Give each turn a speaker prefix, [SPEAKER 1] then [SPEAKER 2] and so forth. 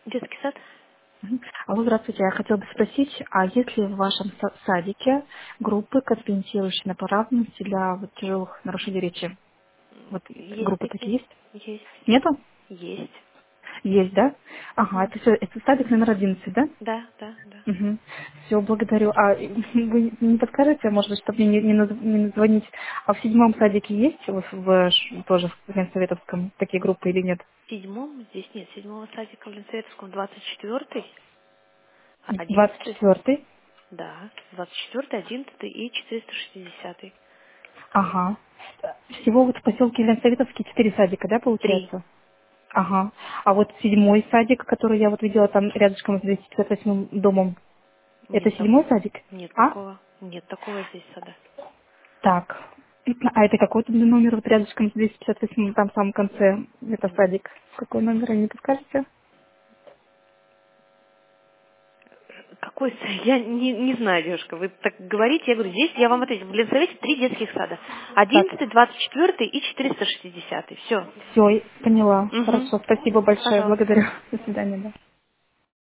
[SPEAKER 1] Детский сад?
[SPEAKER 2] Мгм. Алло, здравствуйте. Я хотела бы спросить, а есть ли в вашем садике группы, компенсирующие направленности для вот тяжелых нарушений речи? Вот
[SPEAKER 1] Есть
[SPEAKER 2] группы
[SPEAKER 1] такие?
[SPEAKER 2] такие есть?
[SPEAKER 1] Есть.
[SPEAKER 2] Нету?
[SPEAKER 1] Есть.
[SPEAKER 2] Есть, да? Ага,
[SPEAKER 1] Мгм.
[SPEAKER 2] это все, это садик номер 11, да?
[SPEAKER 1] Да, да, да.
[SPEAKER 2] Угу. Все, благодарю. А вы не подскажете, может быть, чтобы мне не звонить, а в седьмом садике есть вот тоже в Ленсоветовском такие группы или нет?
[SPEAKER 1] В седьмом здесь нет. Седьмого садика в Ленсоветовском 24-й, а 11-й,
[SPEAKER 2] 24-й?
[SPEAKER 1] да, 24-й, 11-й и 460-й.
[SPEAKER 2] Ага. Всего вот в поселке Ленсоветовский 4 садика, да,
[SPEAKER 1] 3.
[SPEAKER 2] получается? Ага. А вот седьмой садик, который я вот видела там рядышком с 258 домом, это
[SPEAKER 1] Нет,
[SPEAKER 2] седьмой садик?
[SPEAKER 1] нет
[SPEAKER 2] А?
[SPEAKER 1] такого. Нет такого здесь сада.
[SPEAKER 2] Так. А это какой-то номер вот рядышком с 258, там в самом конце, это садик. Какой номер, не подскажете?
[SPEAKER 1] Какой я не знаю, девушка. Вы так говорите, я говорю, здесь я вам ответила. В Ленсовете 3 детских сада.
[SPEAKER 2] Так,
[SPEAKER 1] 11-й, 24-й и 460-й. Все.
[SPEAKER 2] все, поняла.
[SPEAKER 1] Угу.
[SPEAKER 2] Хорошо, спасибо большое,
[SPEAKER 1] Пожалуйста.
[SPEAKER 2] благодарю. До свидания, да.